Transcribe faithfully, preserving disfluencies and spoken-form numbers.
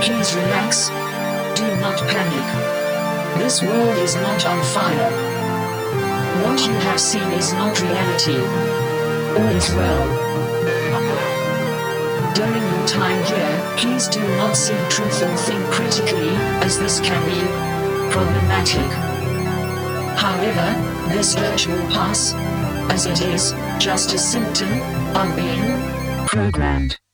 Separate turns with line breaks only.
Please relax. Do not panic. This world is not on fire. What you have seen is not reality. All is well. During your time here, please do not seek truth or think critically, as this can be problematic. However, this urge will pass, as it is just a symptom of being programmed.